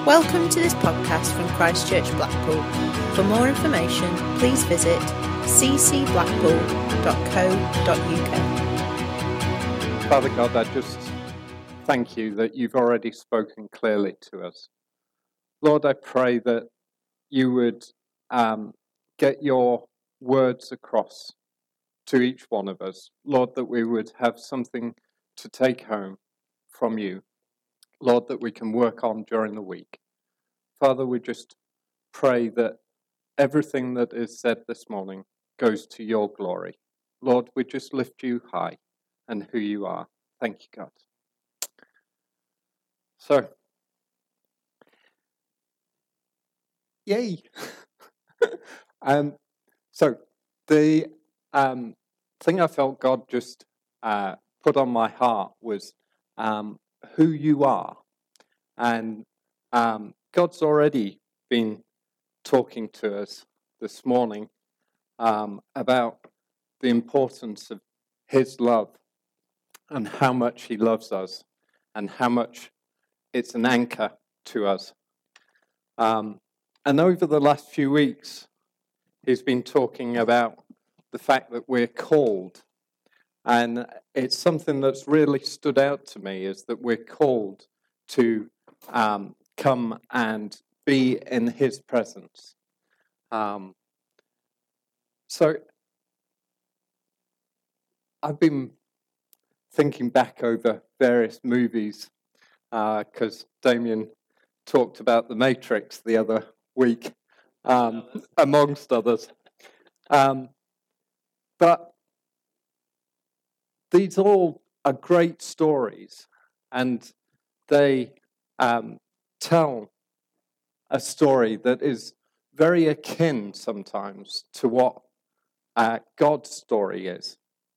Welcome to this podcast from Christchurch Blackpool. For more information, please visit ccblackpool.co.uk. Father God, I just thank you that you've already spoken clearly to us. Lord, I pray that you would get your words across to each one of us. Lord, that we would have something to take home from you. Lord, that we can work on during the week. Father, we just pray that everything that is said this morning goes to your glory. Lord, we just lift you high and who you are. Thank you, God. So, yay! So, the thing I felt God just put on my heart was who you are. And God's already been talking to us this morning about the importance of his love and how much he loves us and how much it's an anchor to us. And over the last few weeks, he's been talking about the fact that we're called. And it's something that's really stood out to me, is that we're called to come and be in his presence. So I've been thinking back over various movies because Damien talked about The Matrix the other week, amongst others. But these all are great stories, and they tell a story that is very akin sometimes to what God's story is.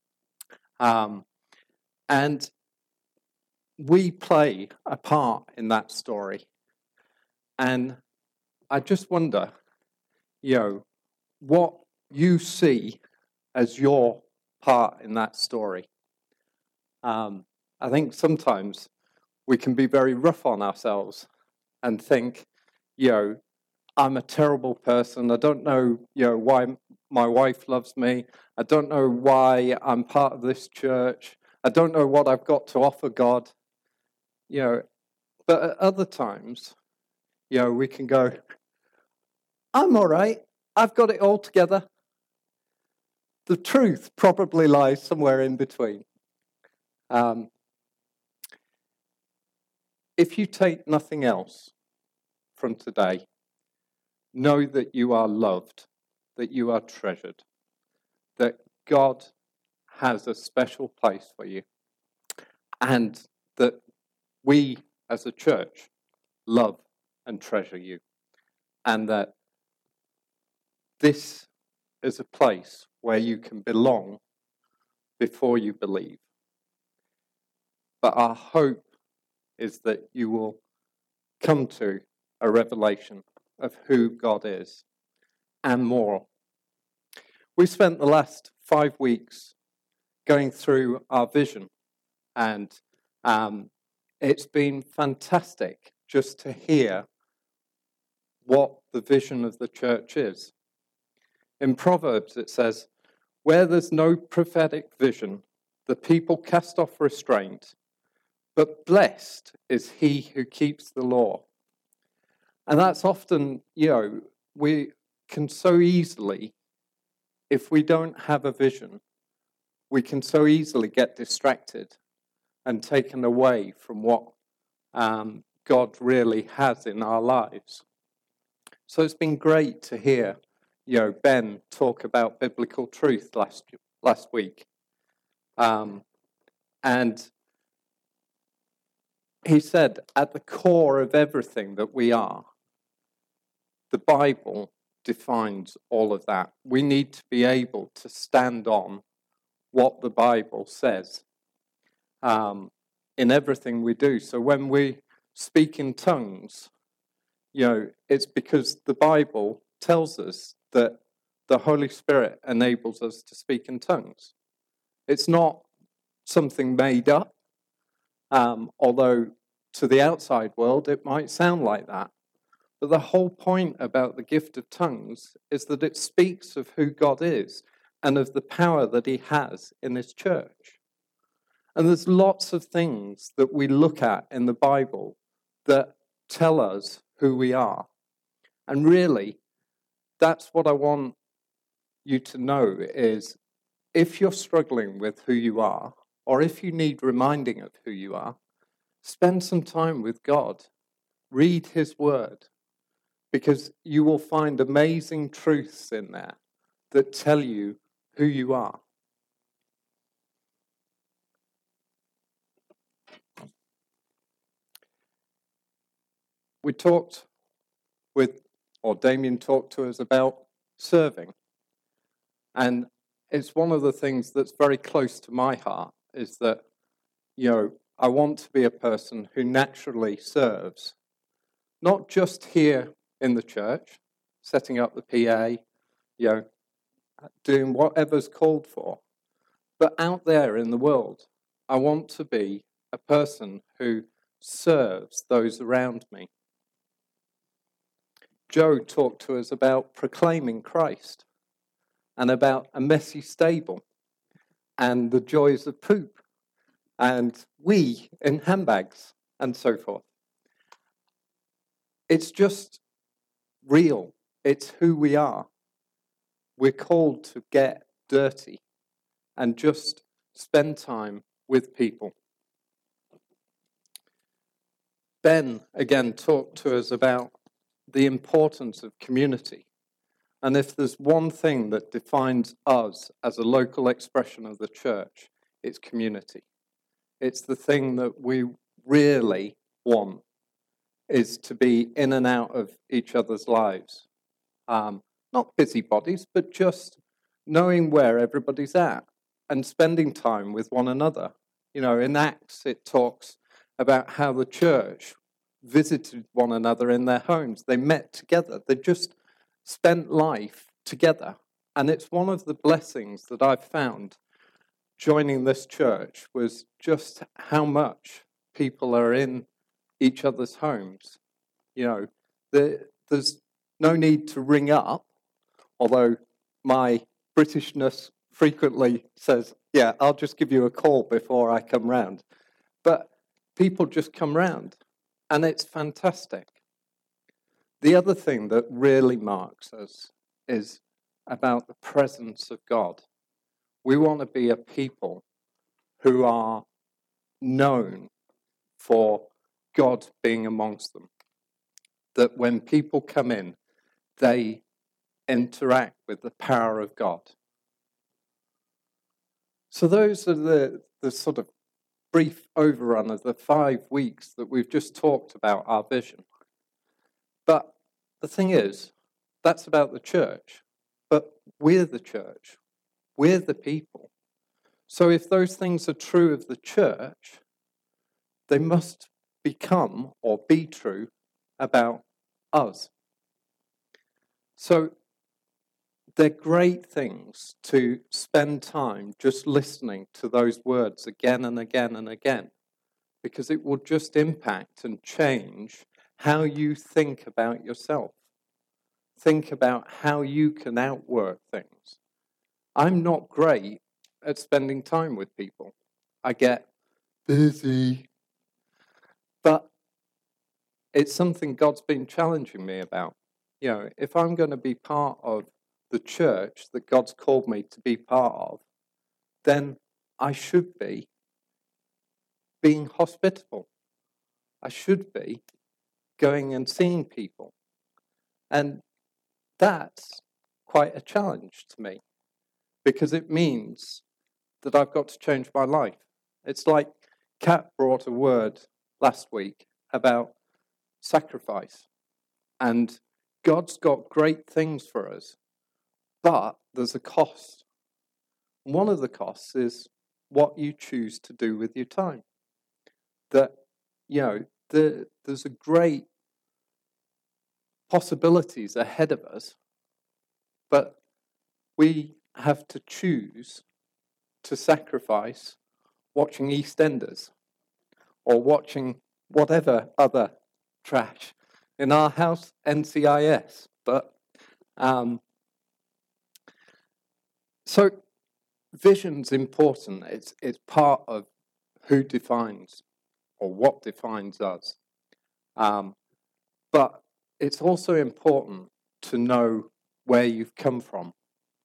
And we play a part in that story. And I just wonder, what you see as your part in that story. I think sometimes we can be very rough on ourselves and think, I'm a terrible person. I don't know, why my wife loves me. I don't know why I'm part of this church. I don't know what I've got to offer God. But at other times, we can go, I'm all right. I've got it all together. The truth probably lies somewhere in between. If you take nothing else from today, know that you are loved, that you are treasured, that God has a special place for you, and that we as a church love and treasure you, and that this is a place where you can belong before you believe. But our hope is that you will come to a revelation of who God is and more. We spent the last 5 weeks going through our vision, and it's been fantastic just to hear what the vision of the church is. In Proverbs it says, where there's no prophetic vision, the people cast off restraint, but blessed is he who keeps the law. And that's often, we can so easily, if we don't have a vision, we can so easily get distracted and taken away from what God really has in our lives. So it's been great to hear, Ben talk about biblical truth last week. And he said, at the core of everything that we are, the Bible defines all of that. We need to be able to stand on what the Bible says in everything we do. So when we speak in tongues, it's because the Bible tells us that the Holy Spirit enables us to speak in tongues. It's not something made up, although to the outside world it might sound like that. But the whole point about the gift of tongues is that it speaks of who God is and of the power that he has in his church. And there's lots of things that we look at in the Bible that tell us who we are. And really, that's what I want you to know is if you're struggling with who you are, or if you need reminding of who you are, spend some time with God. Read his word, because you will find amazing truths in there that tell you who you are. We talked Damien talked to us about serving. And it's one of the things that's very close to my heart is that, I want to be a person who naturally serves, not just here in the church, setting up the PA, doing whatever's called for, but out there in the world. I want to be a person who serves those around me. Joe talked to us about proclaiming Christ and about a messy stable and the joys of poop and we in handbags and so forth. It's just real. It's who we are. We're called to get dirty and just spend time with people. Ben, again, talked to us about the importance of community. And if there's one thing that defines us as a local expression of the church, it's community. It's the thing that we really want, is to be in and out of each other's lives. Not busybodies, but just knowing where everybody's at and spending time with one another. In Acts, it talks about how the church visited one another in their homes. They met together. They just spent life together. And it's one of the blessings that I've found joining this church was just how much people are in each other's homes. There's no need to ring up, although my Britishness frequently says, yeah, I'll just give you a call before I come round. But people just come round, and it's fantastic. The other thing that really marks us is about the presence of God. We want to be a people who are known for God being amongst them. That when people come in, they interact with the power of God. So those are the sort of brief overrun of the 5 weeks that we've just talked about our vision. But the thing is, that's about the church. But we're the church. We're the people. So if those things are true of the church, they must become or be true about us. So they're great things to spend time just listening to those words again and again and again, because it will just impact and change how you think about yourself. Think about how you can outwork things. I'm not great at spending time with people. I get busy. But it's something God's been challenging me about. If I'm going to be part of the church that God's called me to be part of, then I should be being hospitable. I should be going and seeing people. And that's quite a challenge to me, because it means that I've got to change my life. It's like Kat brought a word last week about sacrifice. And God's got great things for us, but there's a cost. One of the costs is what you choose to do with your time. That, there's a great possibilities ahead of us, but we have to choose to sacrifice watching EastEnders or watching whatever other trash In our house, NCIS. But so vision's important. It's part of who defines or what defines us. But it's also important to know where you've come from.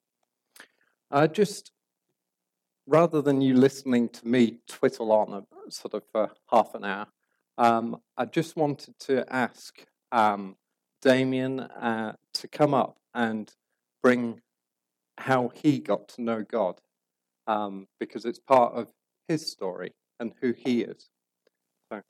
Rather than you listening to me twiddle on sort of for half an hour, I just wanted to ask Damien to come up and bring how he got to know God, because it's part of his story and who he is. So.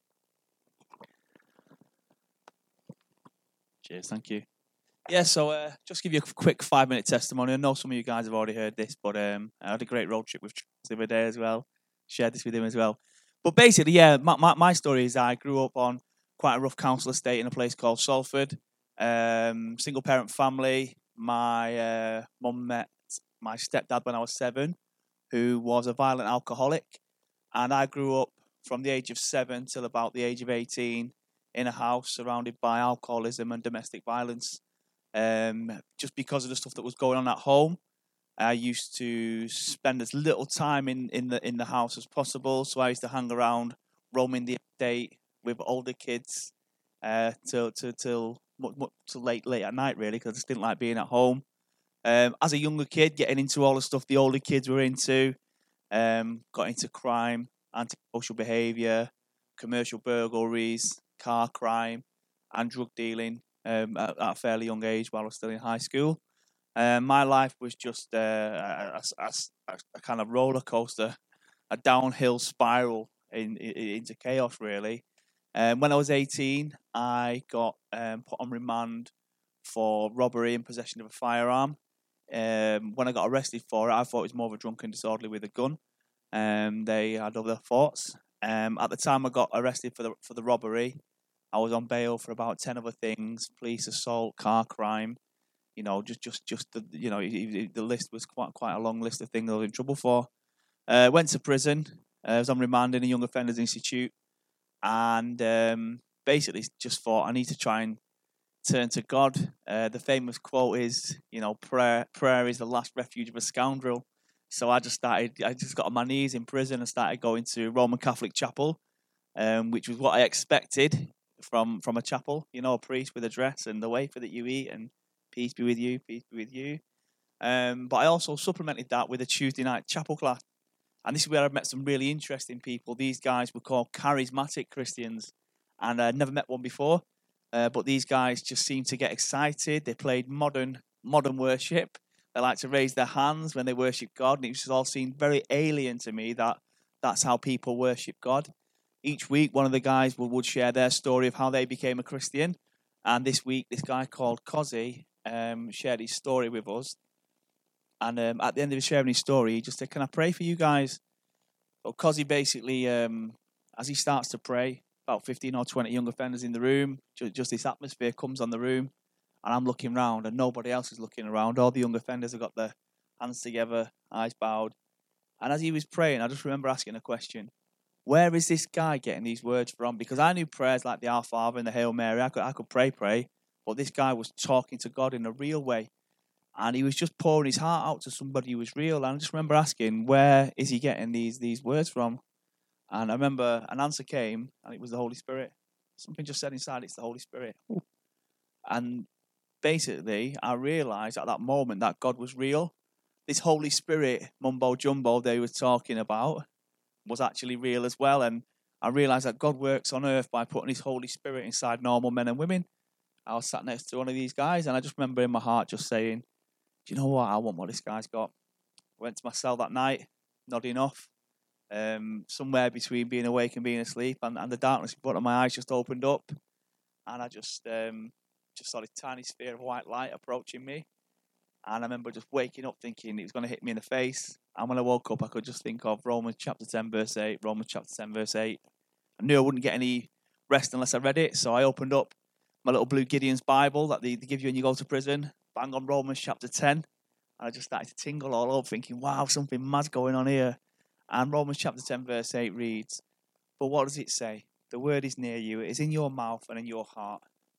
Cheers, thank you. Yeah, so just give you a quick 5-minute testimony. I know some of you guys have already heard this, but I had a great road trip with Charles the other day as well. Shared this with him as well. But basically, yeah, my story is I grew up on quite a rough council estate in a place called Salford. Single parent family. My mum met my stepdad when I was 7, who was a violent alcoholic. And I grew up from the age of 7 till about the age of 18 in a house surrounded by alcoholism and domestic violence. Just because of the stuff that was going on at home, I used to spend as little time in the house as possible. So I used to hang around, roaming the estate with older kids till late at night, really, because I just didn't like being at home. As a younger kid, getting into all the stuff the older kids were into, got into crime, antisocial behaviour, commercial burglaries, car crime, and drug dealing. At a fairly young age while I was still in high school. My life was just a kind of roller coaster, a downhill spiral into chaos, really. When I was 18, I got put on remand for robbery and possession of a firearm. When I got arrested for it, I thought it was more of a drunken disorderly with a gun. They had other thoughts. At the time I got arrested for the robbery, I was on bail for about 10 other things: police assault, car crime. You know, just the list was quite a long list of things I was in trouble for. Went to prison. I was on remand in a young offenders institute, and basically just thought I need to try and turn to God. The famous quote is, prayer is the last refuge of a scoundrel. So I just got on my knees in prison and started going to Roman Catholic chapel, which was what I expected from a chapel, a priest with a dress and the wafer that you eat and peace be with you, peace be with you. But I also supplemented that with a Tuesday night chapel class. And this is where I met some really interesting people. These guys were called charismatic Christians, and I'd never met one before. But these guys just seemed to get excited. They played modern worship. They like to raise their hands when they worship God. And it just all seemed very alien to me that that's how people worship God. Each week, one of the guys would share their story of how they became a Christian. And this week, this guy called Cozzy shared his story with us. And at the end of sharing his story, he just said, "Can I pray for you guys?" So Cozzy basically, as he starts to pray, about 15 or 20 young offenders in the room, just this atmosphere comes on the room. And I'm looking around and nobody else is looking around. All the young offenders have got their hands together, eyes bowed. And as he was praying, I just remember asking a question. Where is this guy getting these words from? Because I knew prayers like the Our Father and the Hail Mary. I could pray, but this guy was talking to God in a real way. And he was just pouring his heart out to somebody who was real. And I just remember asking, where is he getting these words from? And I remember an answer came, and it was the Holy Spirit. Something just said inside, it's the Holy Spirit. Ooh. And basically, I realized at that moment that God was real. This Holy Spirit mumbo-jumbo they were talking about was actually real as well. And I realized that God works on earth by putting his Holy Spirit inside normal men and women. I was sat next to one of these guys, and I just remember in my heart just saying, do you know what? I want what this guy's got. I went to my cell that night, nodding off, somewhere between being awake and being asleep, and the darkness in front of my eyes just opened up, and I just saw this tiny sphere of white light approaching me. And I remember just waking up thinking it was going to hit me in the face. And when I woke up, I could just think of Romans chapter 10, verse 8. Romans chapter 10, verse 8. I knew I wouldn't get any rest unless I read it. So I opened up my little blue Gideon's Bible that they give you when you go to prison. Bang on Romans chapter 10. And I just started to tingle all over thinking, wow, something mad's going on here. And Romans chapter 10, verse 8 reads, but what does it say? The word is near you. It is in your mouth and in your heart.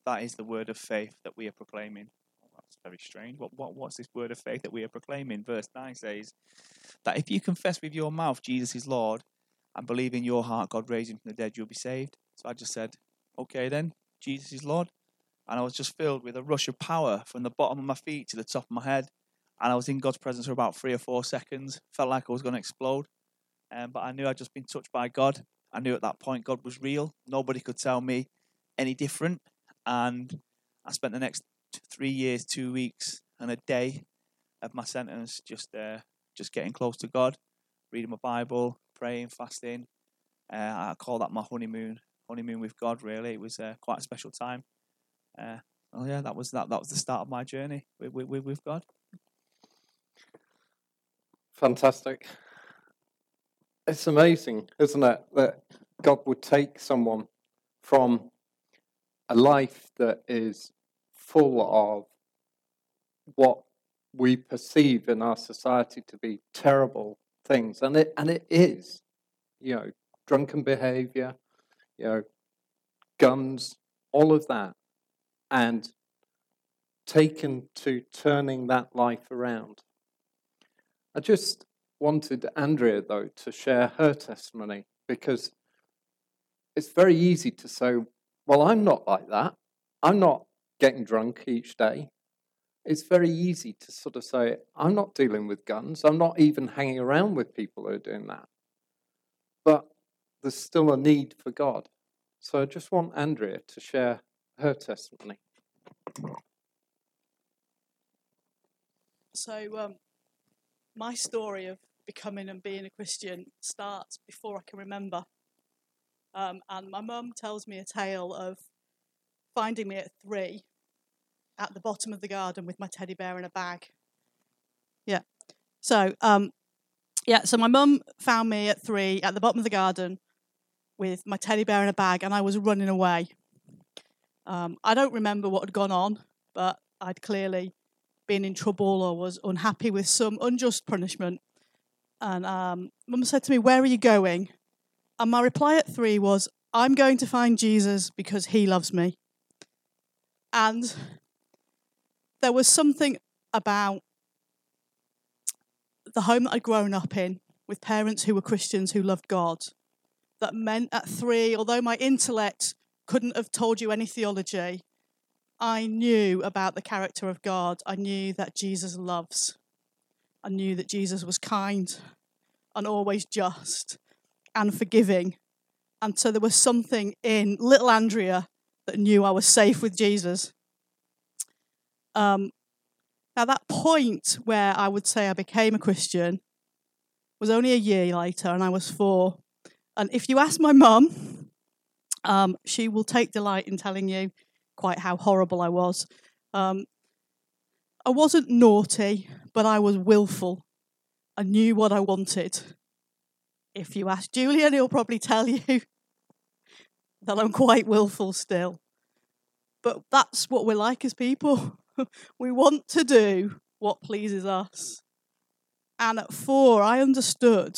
that is the word of faith that we are proclaiming. Well, that's very strange. What's this word of faith that we are proclaiming? Verse 9 says that if you confess with your mouth Jesus is Lord and believe in your heart God raised him from the dead, you'll be saved. So I just said, okay then, Jesus is Lord. And I was just filled with a rush of power from the bottom of my feet to the top of my head. And I was in God's presence for about 3 or 4 seconds. Felt like I was going to explode. But I knew I'd just been touched by God. I knew at that point God was real. Nobody could tell me any different. And I spent the next 3 years, 2 weeks, and a day of my sentence just getting close to God, reading my Bible, praying, fasting. I call that my honeymoon with God. Really, it was quite a special time. That was the start of my journey with God. Fantastic. It's amazing, isn't it, that God would take someone from a life that is full of what we perceive in our society to be terrible things, and it is, drunken behavior, guns, all of that, and taken to turning that life around. I just wanted Andrea, though, to share her testimony, because it's very easy to say, well, I'm not like that. I'm not getting drunk each day. It's very easy to sort of say, I'm not dealing with guns. I'm not even hanging around with people who are doing that. But there's still a need for God. So I just want Andrea to share her testimony. So my story of becoming and being a Christian starts before I can remember. And my mum tells me a tale of finding me at 3 at the bottom of the garden with my teddy bear in a bag. Yeah. So my mum found me at 3 at the bottom of the garden with my teddy bear in a bag, and I was running away. I don't remember what had gone on, but I'd clearly been in trouble or was unhappy with some unjust punishment. And Mum said to me, "Where are you going?" And my reply at 3 was, "I'm going to find Jesus because he loves me." And there was something about the home that I'd grown up in, with parents who were Christians who loved God, that meant at 3, although my intellect couldn't have told you any theology, I knew about the character of God. I knew that Jesus loves. I knew that Jesus was kind and always just and forgiving. And so there was something in little Andrea that knew I was safe with Jesus. Now that point where I would say I became a Christian was only a year later, and I was 4. And if you ask my mum, she will take delight in telling you quite how horrible I was. I wasn't naughty, but I was willful. I knew what I wanted. If you ask Julian, he'll probably tell you that I'm quite willful still. But that's what we're like as people. We want to do what pleases us. And at 4, I understood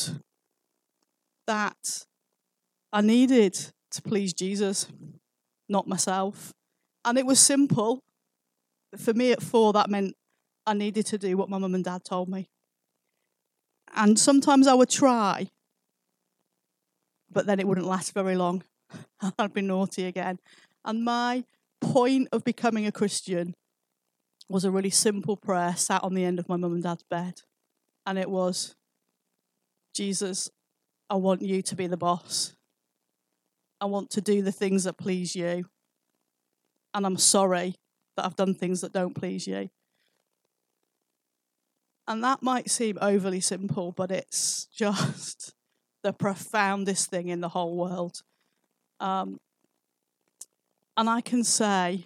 that I needed to please Jesus, not myself. And it was simple. For me at 4, that meant I needed to do what my mum and dad told me. And sometimes I would try, but then it wouldn't last very long. I'd be naughty again. And my point of becoming a Christian was a really simple prayer sat on the end of my mum and dad's bed. And it was, "Jesus, I want you to be the boss. I want to do the things that please you. And I'm sorry that I've done things that don't please you." And that might seem overly simple, but it's just the profoundest thing in the whole world. And I can say,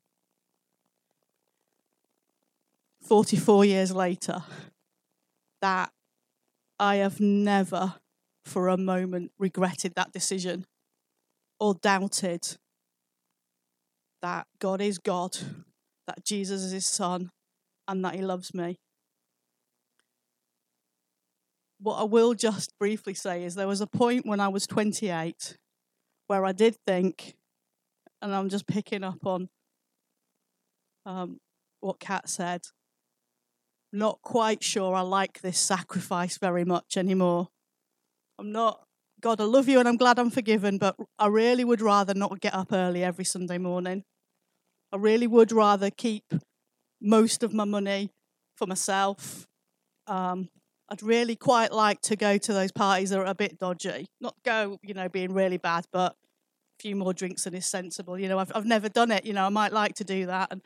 44 years later, that I have never for a moment regretted that decision or doubted that God is God, that Jesus is his son, and that he loves me. What I will just briefly say is there was a point when I was 28 where I did think, and I'm just picking up on what Kat said. Not quite sure I like this sacrifice very much anymore. I'm not, God, I love you and I'm glad I'm forgiven, but I really would rather not get up early every Sunday morning. I really would rather keep most of my money for myself. I'd really quite like to go to those parties that are a bit dodgy. Not go, being really bad, but a few more drinks than is sensible. I've never done it. I might like to do that.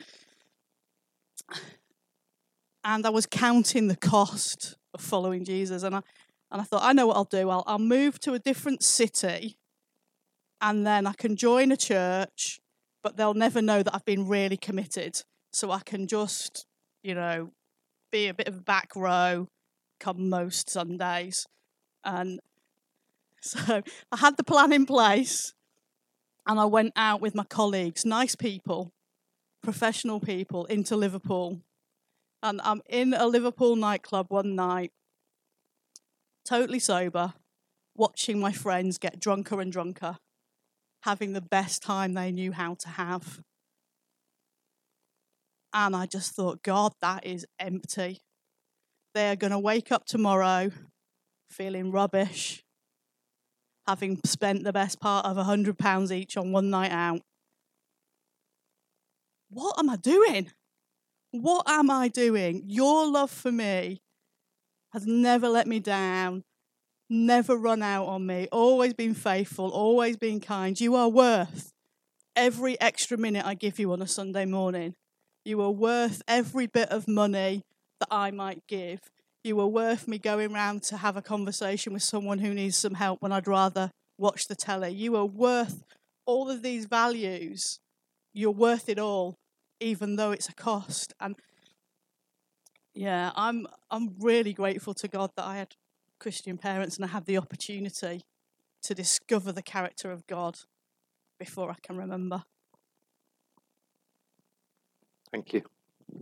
And I was counting the cost of following Jesus. And I thought, I know what I'll do. I'll move to a different city, and then I can join a church, but they'll never know that I've been really committed. So I can just, be a bit of a back row come most Sundays. And so I had the plan in place, and I went out with my colleagues, nice people, professional people, into Liverpool. And I'm in a Liverpool nightclub one night, totally sober, watching my friends get drunker and drunker, having the best time they knew how to have. And I just thought, God, that is empty. They're going to wake up tomorrow feeling rubbish, having spent the best part of £100 each on one night out. What am I doing? What am I doing? Your love for me has never let me down, never run out on me, always been faithful, always been kind. You are worth every extra minute I give you on a Sunday morning. You are worth every bit of money that I might give. You are worth me going round to have a conversation with someone who needs some help when I'd rather watch the telly. You are worth all of these values. You're worth it all, even though it's a cost. And yeah, I'm really grateful to God that I had Christian parents and I had the opportunity to discover the character of God before I can remember. Thank you.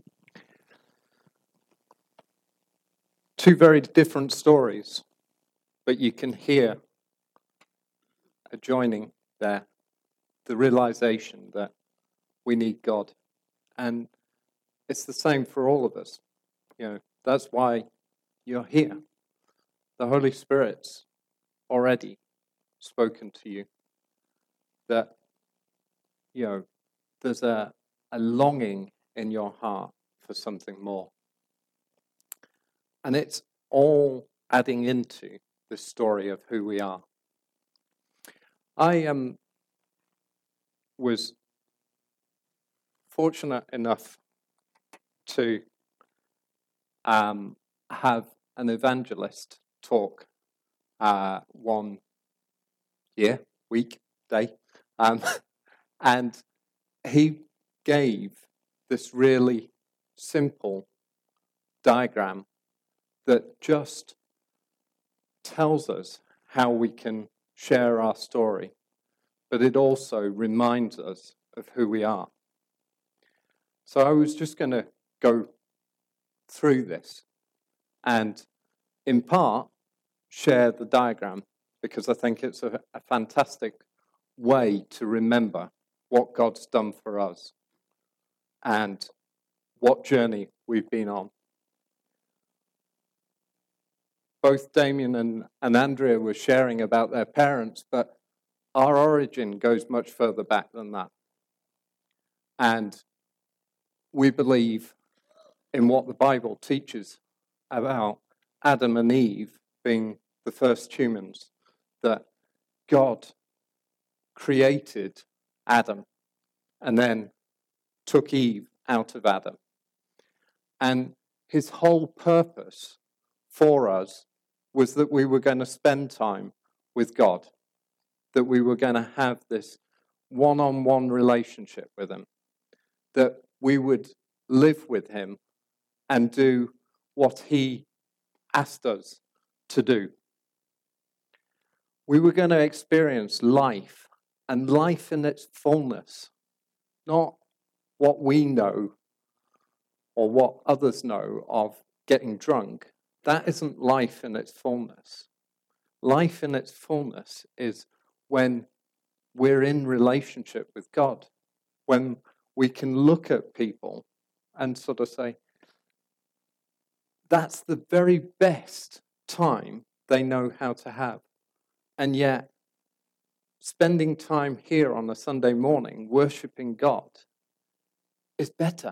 Two very different stories, but you can hear a joining there, the realization that we need God. And it's the same for all of us. That's why you're here. The Holy Spirit's already spoken to you. That, there's a longing in your heart for something more. And it's all adding into the story of who we are. I was fortunate enough to have an evangelist talk one week, day. And he gave this really simple diagram that just tells us how we can share our story, but it also reminds us of who we are. So I was just going to go through this and, in part, share the diagram because I think it's a fantastic way to remember what God's done for us and what journey we've been on. Both Damien and Andrea were sharing about their parents, but our origin goes much further back than that. And we believe in what the Bible teaches about Adam and Eve being the first humans, that God created Adam and then took Eve out of Adam. And his whole purpose for us was that we were going to spend time with God, that we were going to have this one-on-one relationship with him, that we would live with him and do what he asked us to do. We were going to experience life, and life in its fullness, not what we know or what others know of getting drunk. That isn't life in its fullness. Life in its fullness is when we're in relationship with God, when we can look at people and sort of say, that's the very best time they know how to have. And yet, spending time here on a Sunday morning worshipping God is better.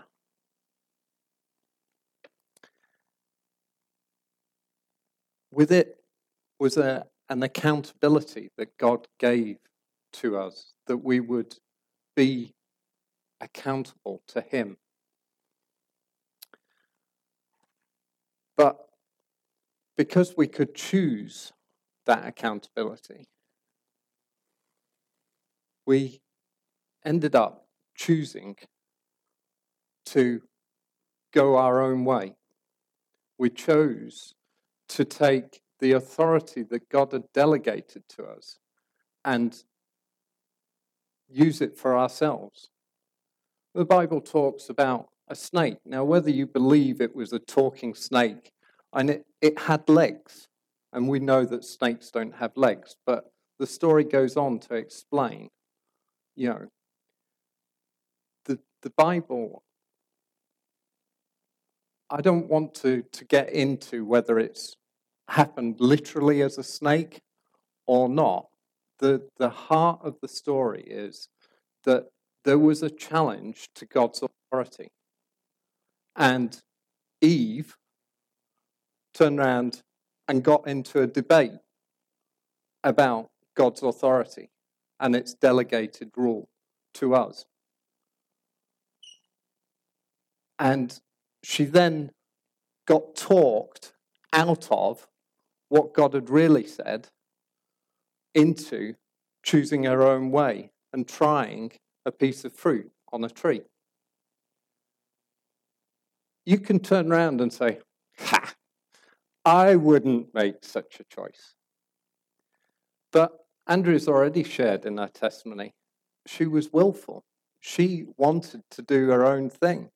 With it was an accountability that God gave to us, that we would be accountable to him. But because we could choose that accountability, we ended up choosing to go our own way. We chose to take the authority that God had delegated to us and use it for ourselves. The Bible talks about a snake. Now, whether you believe it was a talking snake, and it had legs, and we know that snakes don't have legs, but the story goes on to explain, the Bible, I don't want to get into whether it's happened literally as a snake or not. The heart of the story is that there was a challenge to God's authority. And Eve turned around and got into a debate about God's authority and its delegated rule to us. And she then got talked out of what God had really said into choosing her own way and trying a piece of fruit on a tree. You can turn around and say, ha, I wouldn't make such a choice. But Andrew's already shared in her testimony, she was willful. She wanted to do her own thing.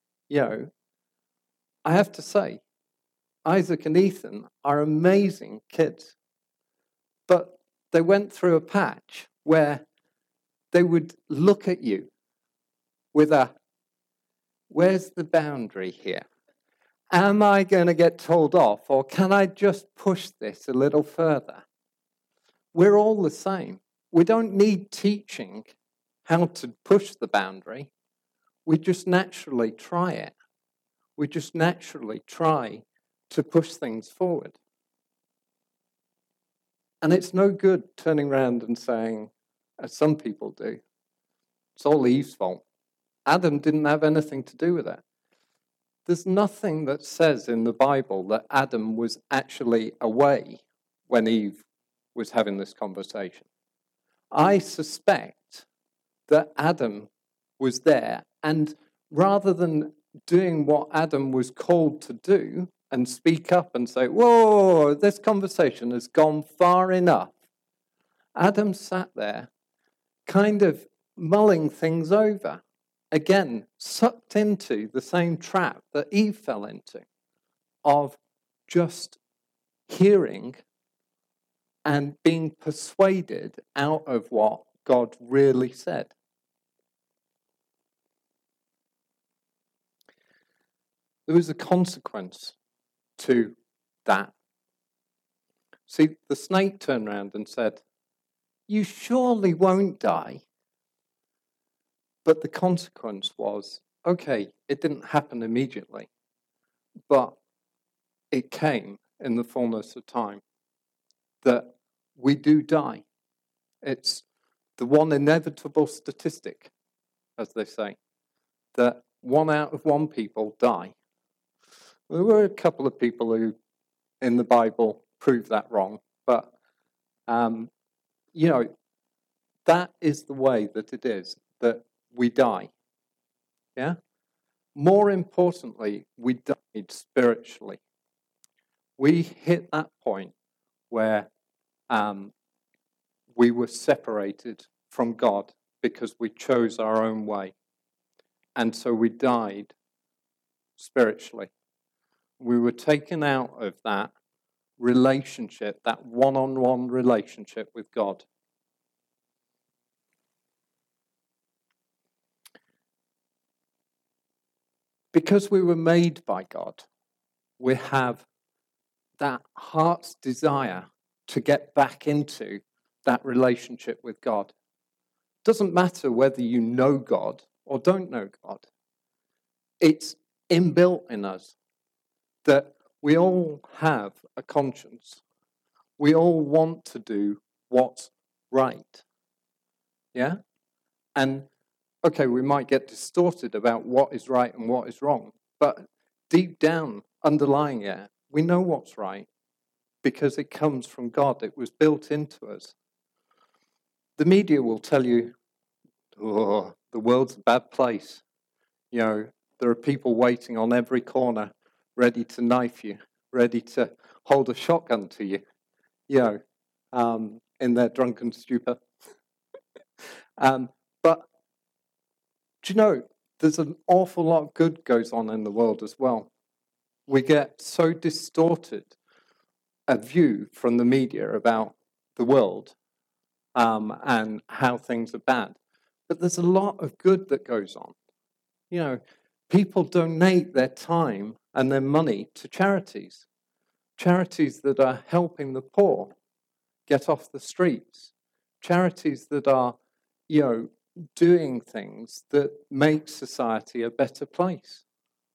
I have to say, Isaac and Ethan are amazing kids. But they went through a patch where they would look at you with where's the boundary here? Am I going to get told off, or can I just push this a little further? We're all the same. We don't need teaching how to push the boundary. We just naturally try it. We just naturally try to push things forward. And it's no good turning around and saying, as some people do, it's all Eve's fault. Adam didn't have anything to do with it. There's nothing that says in the Bible that Adam was actually away when Eve was having this conversation. I suspect that Adam was there, and rather than doing what Adam was called to do and speak up and say, whoa, this conversation has gone far enough, Adam sat there kind of mulling things over. Again, sucked into the same trap that Eve fell into, of just hearing and being persuaded out of what God really said. There was a consequence to that. See, the snake turned around and said, you surely won't die. But the consequence was, okay, it didn't happen immediately, but it came in the fullness of time, that we do die. It's the one inevitable statistic, as they say, that 1 out of 1 people die. There were a couple of people who, in the Bible, proved that wrong, but, that is the way that it is, that we die. Yeah? More importantly, we died spiritually. We hit that point where we were separated from God because we chose our own way. And so we died spiritually. We were taken out of that relationship, that one-on-one relationship with God. Because we were made by God, we have that heart's desire to get back into that relationship with God. Doesn't matter whether you know God or don't know God. It's inbuilt in us that we all have a conscience. We all want to do what's right. Yeah? And, okay, we might get distorted about what is right and what is wrong, but deep down, underlying it, we know what's right because it comes from God. It was built into us. The media will tell you, oh, the world's a bad place. You know, there are people waiting on every corner, ready to knife you, ready to hold a shotgun to you, you know, in their drunken stupor. But do you know, there's an awful lot of good goes on in the world as well. We get so distorted a view from the media about the world and how things are bad. But there's a lot of good that goes on. You know, people donate their time and their money to charities that are helping the poor get off the streets, charities that are, you know, doing things that make society a better place.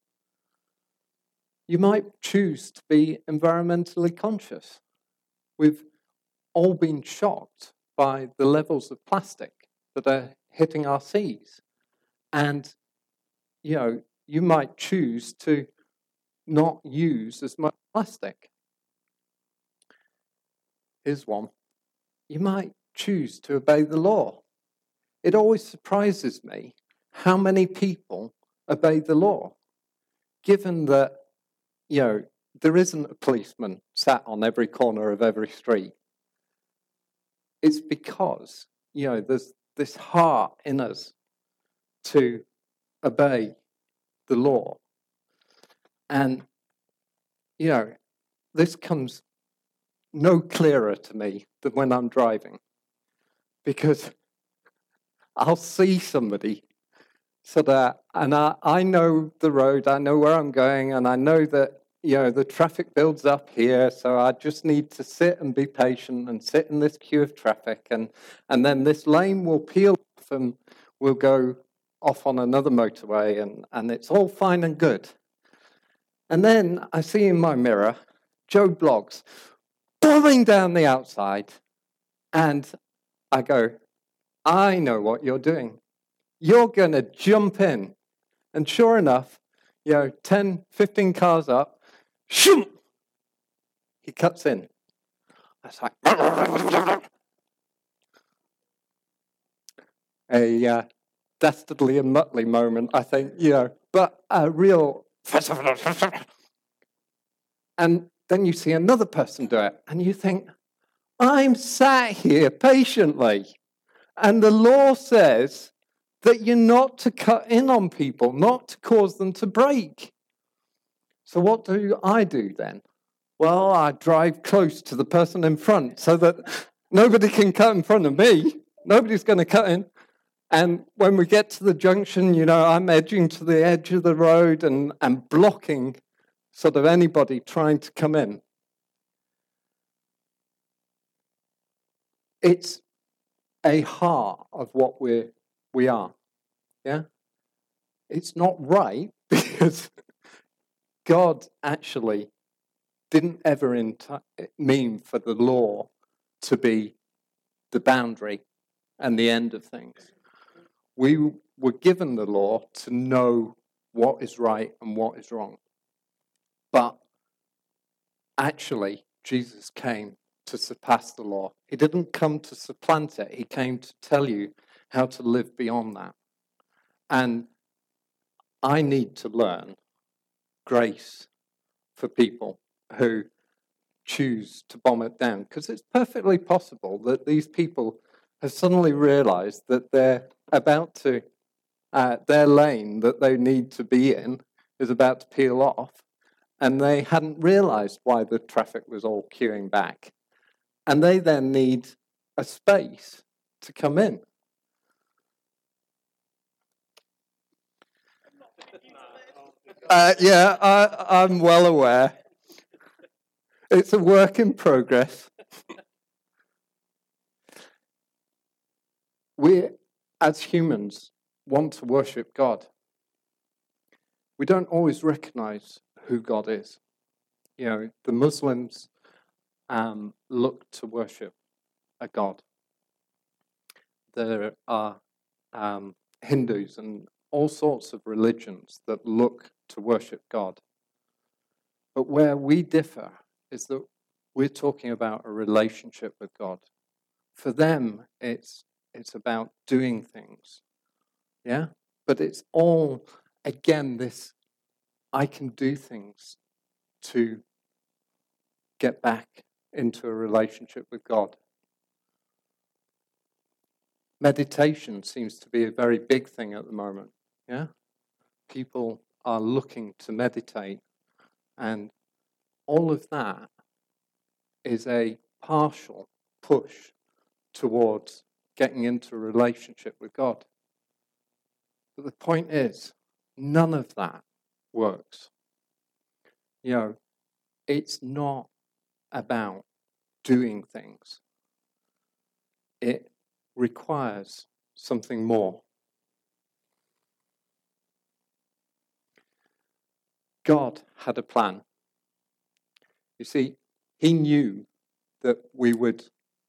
You might choose to be environmentally conscious. We've all been shocked by the levels of plastic that are hitting our seas. And, you know, you might choose to not use as much plastic. Here's one. You might choose to obey the law. It always surprises me how many people obey the law, given that, you know, there isn't a policeman sat on every corner of every street. It's because, you know, there's this heart in us to obey the law. And, you know, this comes no clearer to me than when I'm driving, because I'll see somebody so that, and I know the road, I know where I'm going, and I know that, you know, the traffic builds up here, so I just need to sit and be patient and sit in this queue of traffic, and then this lane will peel off and we'll go off on another motorway, and it's all fine and good. And then I see in my mirror Joe Bloggs bombing down the outside, and I go, I know what you're doing. You're going to jump in. And sure enough, you know, 10, 15 cars up, shoom, he cuts in. It's like a dastardly and muttly moment, I think, you know, but a real... And then you see another person do it, and you think, I'm sat here patiently, and the law says that you're not to cut in on people, not to cause them to brake. So what do I do then? Well, I drive close to the person in front so that nobody can cut in front of me. Nobody's going to cut in. And when we get to the junction, you know, I'm edging to the edge of the road and blocking sort of anybody trying to come in. It's a heart of what we are. Yeah? It's not right because God actually didn't ever mean for the law to be the boundary and the end of things. We were given the law to know what is right and what is wrong. But actually, Jesus came to surpass the law. He didn't come to supplant it. He came to tell you how to live beyond that. And I need to learn grace for people who choose to bomb it down, because it's perfectly possible that these people have suddenly realized that they're about to, their lane that they need to be in is about to peel off, and they hadn't realized why the traffic was all queuing back. And they then need a space to come in. I'm well aware. It's a work in progress. We, as humans, want to worship God. We don't always recognize who God is. The Muslims look to worship a God. There are Hindus and all sorts of religions that look to worship God. But where we differ is that we're talking about a relationship with God. For them, it's about doing things. Yeah? But it's all, again, this, I can do things to get back into a relationship with God. Meditation seems to be a very big thing at the moment. Yeah? People are looking to meditate, and all of that is a partial push towards getting into a relationship with God. But the point is, none of that works. It's not about doing things. It requires something more. God had a plan. You see, he knew that we would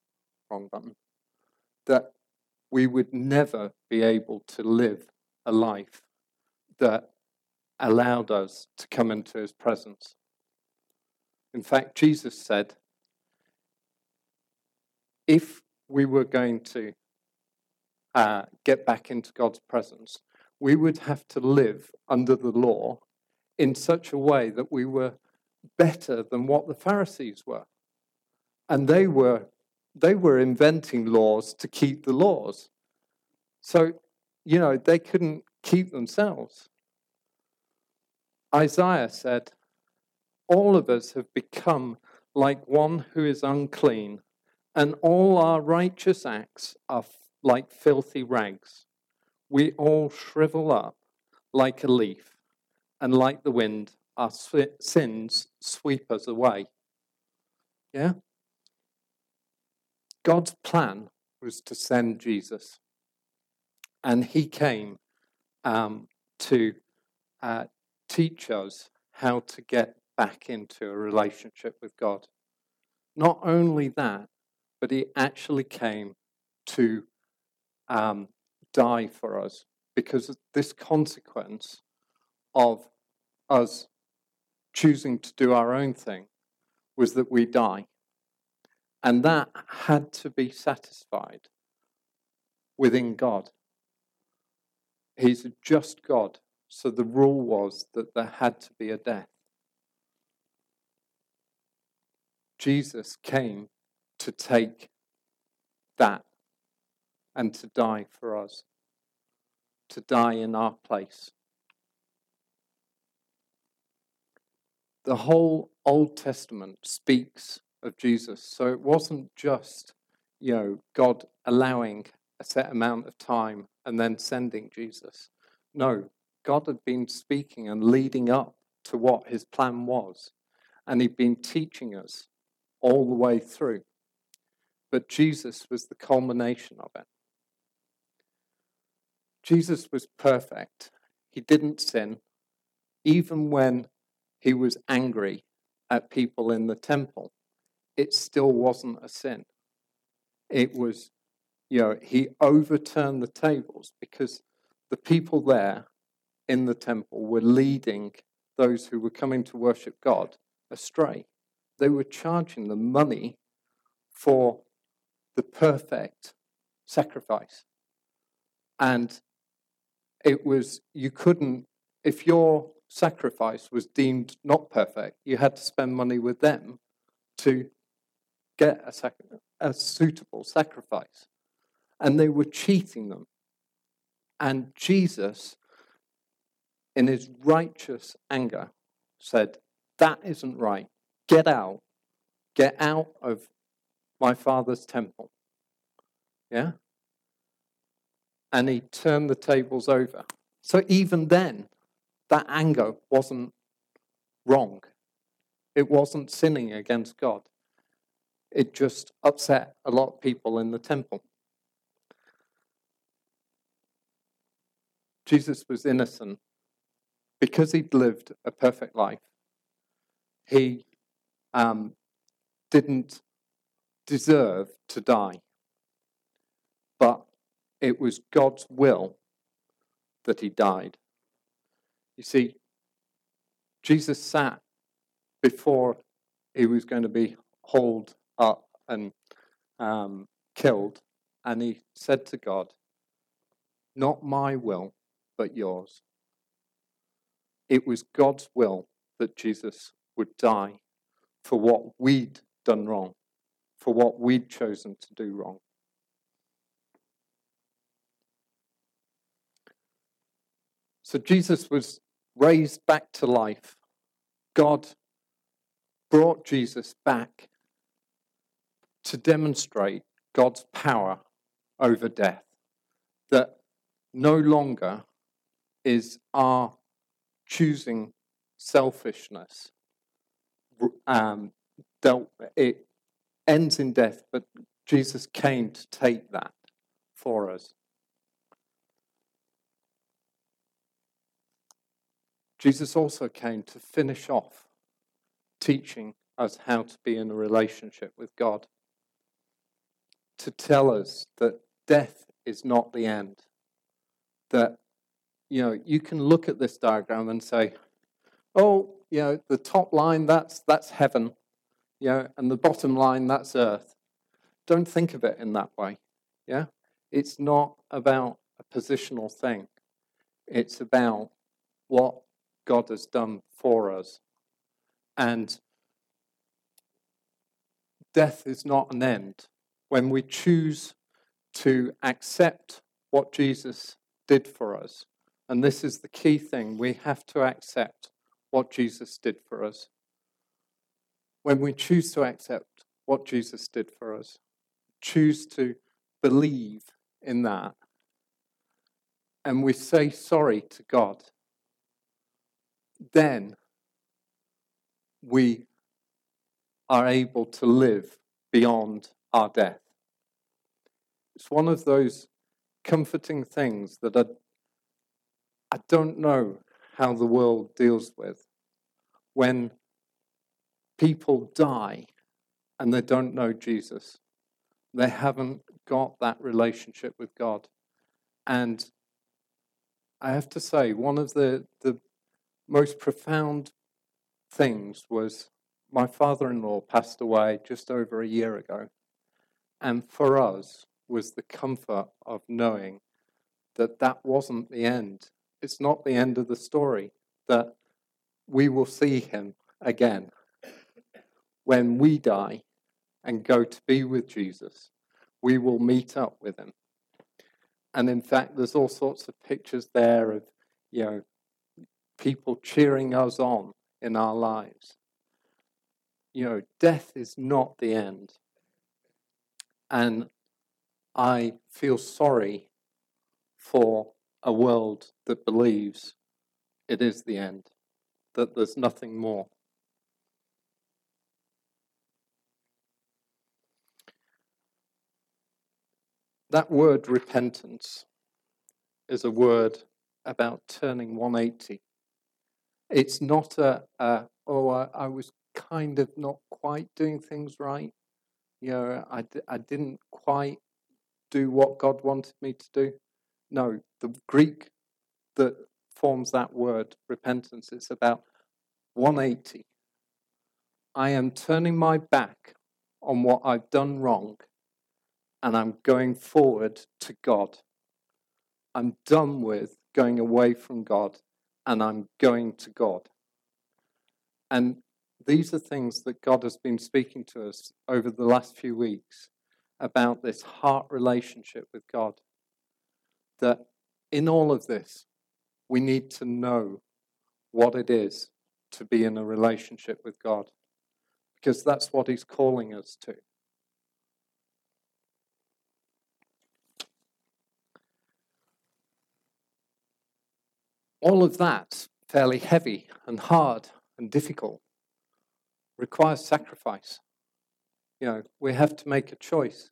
never be able to live a life that allowed us to come into his presence. In fact, Jesus said, if we were going to get back into God's presence, we would have to live under the law in such a way that we were better than what the Pharisees were. And they were inventing laws to keep the laws. So, they couldn't keep themselves. Isaiah said, all of us have become like one who is unclean, and all our righteous acts are like filthy rags. We all shrivel up like a leaf, and like the wind, our sins sweep us away. Yeah? God's plan was to send Jesus, and he came to teach us how to get back into a relationship with God. Not only that, but he actually came to die for us, because this consequence of us choosing to do our own thing was that we die. And that had to be satisfied within God. He's a just God, so the rule was that there had to be a death. Jesus came to take that and to die for us, to die in our place. The whole Old Testament speaks of Jesus. So it wasn't just, God allowing a set amount of time and then sending Jesus. No, God had been speaking and leading up to what his plan was. And he'd been teaching us all the way through. But Jesus was the culmination of it. Jesus was perfect. He didn't sin. Even when he was angry at people in the temple, it still wasn't a sin. It was, he overturned the tables because the people there in the temple were leading those who were coming to worship God astray. They were charging them money for the perfect sacrifice. And it was, you couldn't, if your sacrifice was deemed not perfect, you had to spend money with them to get a suitable sacrifice. And they were cheating them. And Jesus, in his righteous anger, said, that isn't right. Get out of my Father's temple. Yeah? And he turned the tables over. So even then, that anger wasn't wrong. It wasn't sinning against God. It just upset a lot of people in the temple. Jesus was innocent because he'd lived a perfect life. He didn't deserve to die, but it was God's will that he died. You see, Jesus sat before he was going to be hauled up and killed, and he said to God, "Not my will, but yours." It was God's will that Jesus would die for what we'd done wrong, for what we'd chosen to do wrong. So Jesus was raised back to life. God brought Jesus back to demonstrate God's power over death, that no longer is our choosing selfishness it ends in death, but Jesus came to take that for us. Jesus also came to finish off teaching us how to be in a relationship with God, to tell us that death is not the end, that, you can look at this diagram and say, oh, the top line, that's heaven, and the bottom line, that's earth. Don't think of it in that way, yeah? It's not about a positional thing. It's about what God has done for us. And death is not an end. When we choose to accept what Jesus did for us, and this is the key thing, we have to accept what Jesus did for us. When we choose to accept what Jesus did for us, choose to believe in that, and we say sorry to God, then we are able to live beyond our death. It's one of those comforting things that I don't know how the world deals with when people die and they don't know Jesus. They haven't got that relationship with God. And I have to say, one of the most profound things was my father-in-law passed away just over a year ago. And for us was the comfort of knowing that that wasn't the end. It's not the end of the story, that we will see him again. When we die and go to be with Jesus, we will meet up with him. And in fact, there's all sorts of pictures there of, people cheering us on in our lives. Death is not the end. And I feel sorry for a world that believes it is the end, that there's nothing more. That word repentance is a word about turning 180. It's not I was kind of not quite doing things right. I didn't quite do what God wanted me to do. No, the Greek that forms that word, repentance, it's about 180. I am turning my back on what I've done wrong, and I'm going forward to God. I'm done with going away from God, and I'm going to God. And these are things that God has been speaking to us over the last few weeks about this heart relationship with God. That in all of this, we need to know what it is to be in a relationship with God, because that's what he's calling us to. All of that fairly heavy and hard and difficult, requires sacrifice. We have to make a choice.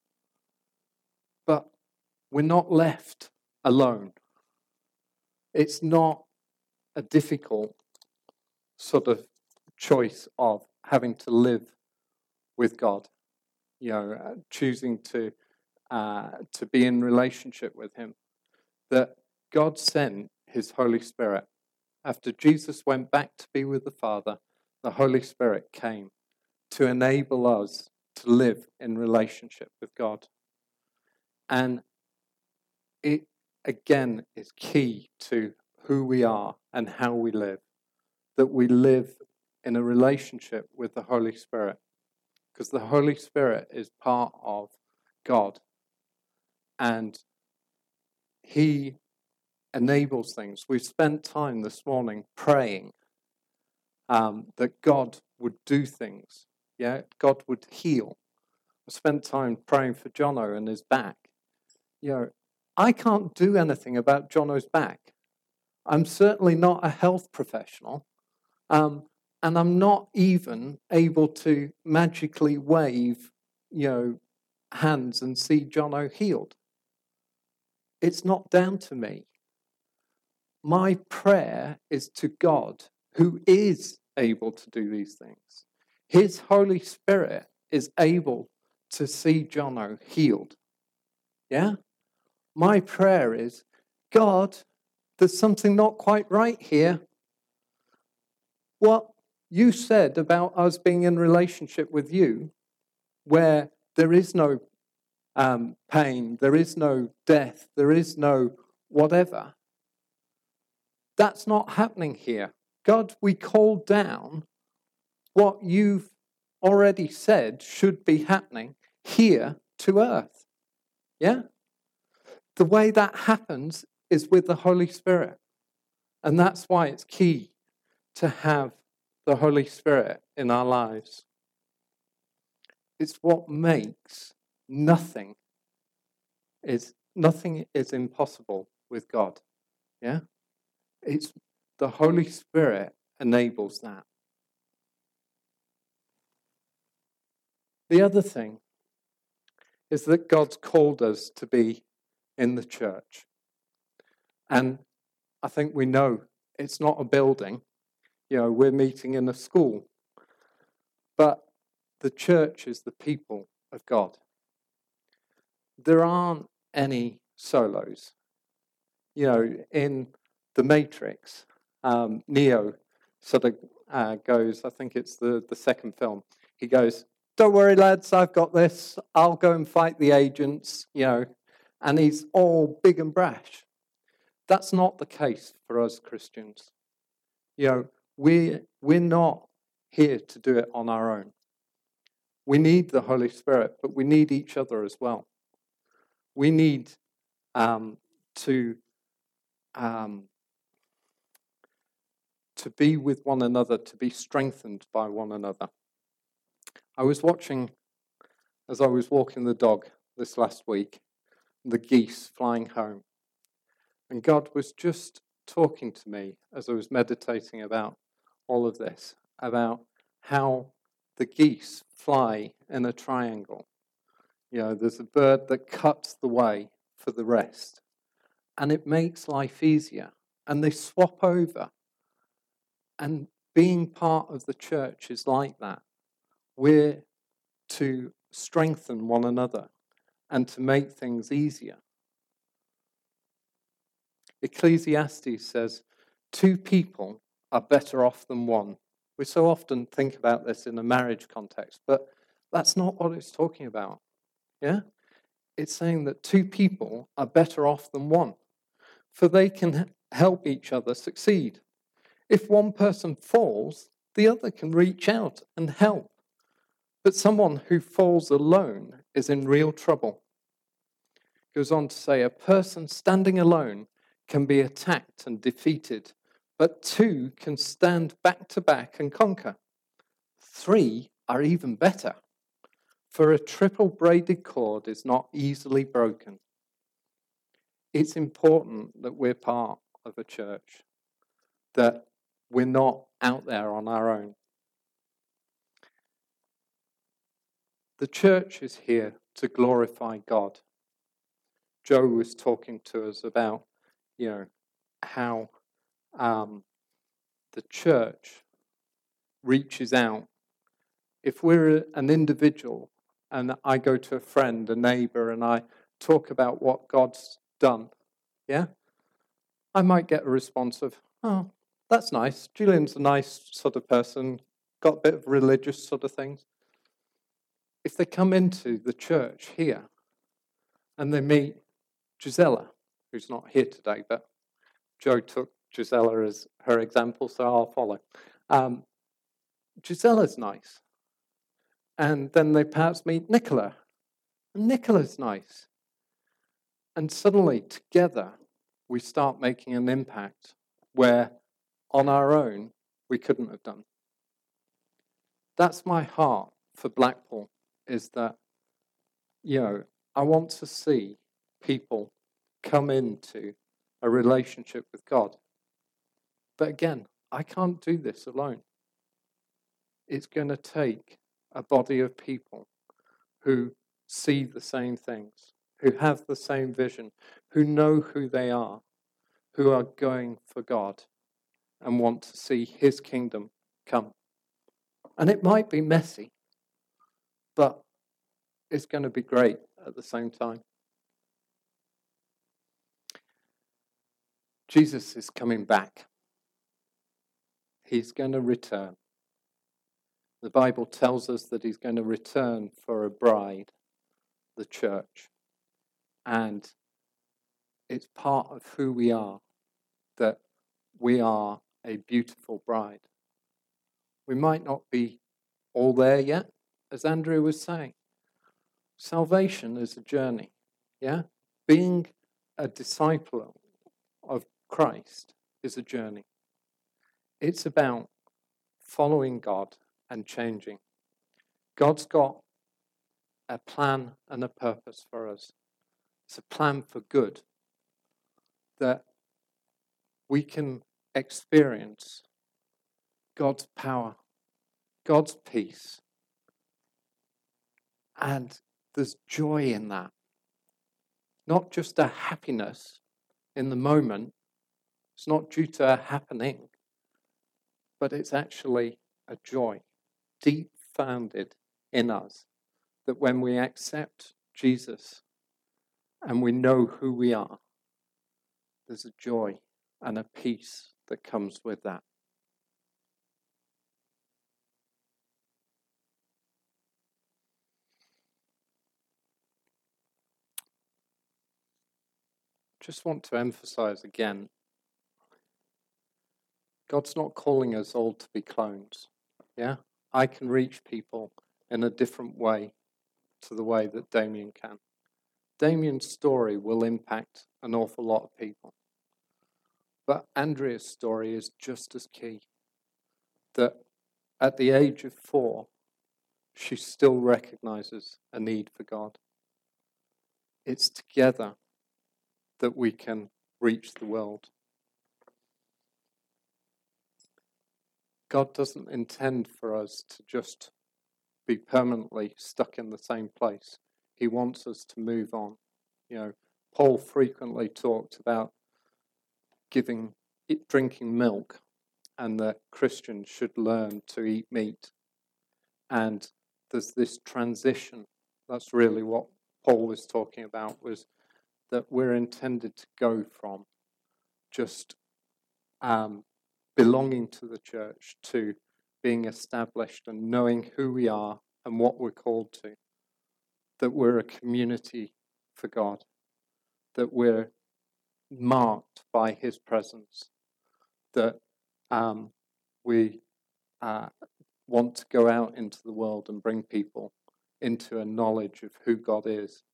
But we're not left alone. It's not a difficult sort of choice of having to live with God, choosing to be in relationship with him. That God sent his Holy Spirit. After Jesus went back to be with the Father, the Holy Spirit came to enable us to live in relationship with God. And it, again, is key to who we are and how we live, that we live in a relationship with the Holy Spirit, because the Holy Spirit is part of God, and he enables things. We've spent time this morning praying that God would do things. God would heal. I spent time praying for Jono and his back. I can't do anything about Jono's back. I'm certainly not a health professional, and I'm not even able to magically wave, hands and see Jono healed. It's not down to me. My prayer is to God, who is able to do these things. His Holy Spirit is able to see Jono healed. Yeah? My prayer is, God, there's something not quite right here. What you said about us being in relationship with you, where there is no pain, there is no death, there is no whatever, that's not happening here. God, we call down what you've already said should be happening here to earth. Yeah? The way that happens is with the Holy Spirit. And that's why it's key to have the Holy Spirit in our lives. It's what makes nothing is impossible with God. Yeah? It's the Holy Spirit enables that. The other thing is that God's called us to be in the church. And I think we know it's not a building. We're meeting in a school. But the church is the people of God. There aren't any solos. In The Matrix, Neo sort of goes, I think it's the second film, he goes, "Don't worry, lads, I've got this. I'll go and fight the agents," and he's all big and brash. That's not the case for us Christians. We're not here to do it on our own. We need the Holy Spirit, but we need each other as well. We need to be with one another, to be strengthened by one another. I was watching, as I was walking the dog this last week, the geese flying home. And God was just talking to me as I was meditating about all of this, about how the geese fly in a triangle. There's a bird that cuts the way for the rest. And it makes life easier. And they swap over. And being part of the church is like that. We're to strengthen one another and to make things easier. Ecclesiastes says, 2 people are better off than one. We so often think about this in a marriage context, but that's not what it's talking about. Yeah? It's saying that 2 people are better off than one, for they can help each other succeed. If one person falls, the other can reach out and help. But someone who falls alone is in real trouble. It goes on to say, a person standing alone can be attacked and defeated, but 2 can stand back to back and conquer. 3 are even better, for a triple braided cord is not easily broken. It's important that we're part of a church, that we're not out there on our own. The church is here to glorify God. Joe was talking to us about, how the church reaches out. If we're an individual and I go to a friend, a neighbor, and I talk about what God's done, I might get a response of, oh, that's nice. Julian's a nice sort of person, got a bit of religious sort of things. If they come into the church here and they meet Gisela, who's not here today, but Joe took Gisela as her example, so I'll follow. Gisela's nice. And then they perhaps meet Nicola, and Nicola's nice. And suddenly, together, we start making an impact where, on our own, we couldn't have done. That's my heart for Blackpool, is that, I want to see people come into a relationship with God. But again, I can't do this alone. It's going to take a body of people who see the same things, who have the same vision, who know who they are, who are going for God and want to see his kingdom come. And it might be messy, but it's going to be great at the same time. Jesus is coming back. He's going to return. The Bible tells us that he's going to return for a bride, the church. And it's part of who we are, that we are a beautiful bride. We might not be all there yet, as Andrew was saying. Salvation is a journey, Being a disciple of Christ is a journey. It's about following God and changing. God's got a plan and a purpose for us. It's a plan for good, that we can experience God's power, God's peace, and there's joy in that. Not just a happiness in the moment. It's not due to a happening, but it's actually a joy, deep founded in us, that when we accept Jesus and we know who we are, there's a joy and a peace that comes with that. Just want to emphasize again, God's not calling us all to be clones. I can reach people in a different way to the way that Damien can. Damien's story will impact an awful lot of people. But Andrea's story is just as key. That at the age of 4, she still recognizes a need for God. It's together that we can reach the world. God doesn't intend for us to just be permanently stuck in the same place. He wants us to move on. Paul frequently talked about drinking milk, and that Christians should learn to eat meat. And there's this transition. That's really what Paul was talking about, was that we're intended to go from just belonging to the church to being established and knowing who we are and what we're called to. That we're a community for God. That we're marked by his presence. That we want to go out into the world and bring people into a knowledge of who God is.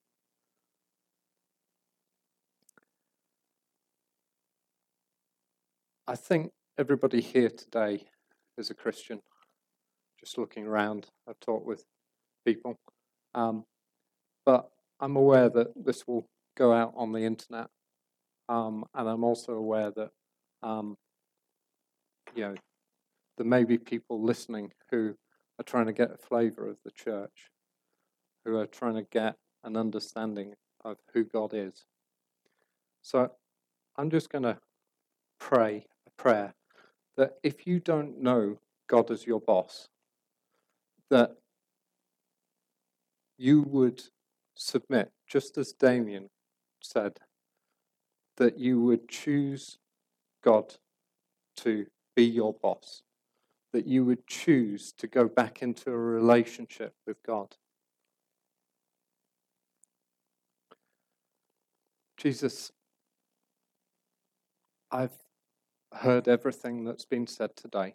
I think everybody here today is a Christian. Just looking around, I've talked with people. But I'm aware that this will go out on the internet. And I'm also aware that there may be people listening who are trying to get a flavour of the church, who are trying to get an understanding of who God is. So I'm just going to pray a prayer that if you don't know God as your boss, that you would submit, just as Damien said, that you would choose God to be your boss, that you would choose to go back into a relationship with God. Jesus, I've heard everything that's been said today,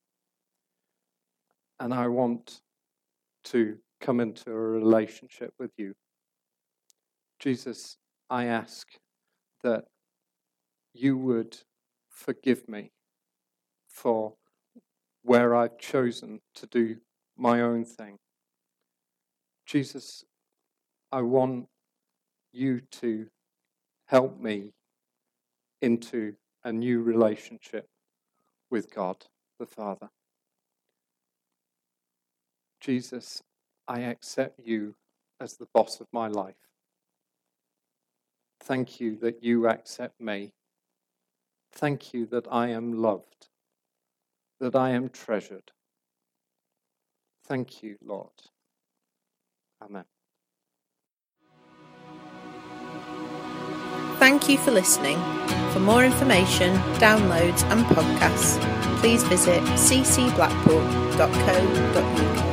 and I want to come into a relationship with you. Jesus, I ask that you would forgive me for where I've chosen to do my own thing. Jesus, I want you to help me into a new relationship with God the Father. Jesus, I accept you as the boss of my life. Thank you that you accept me. Thank you that I am loved, that I am treasured. Thank you, Lord. Amen. Thank you for listening. For more information, downloads and podcasts, please visit ccblackpool.co.uk.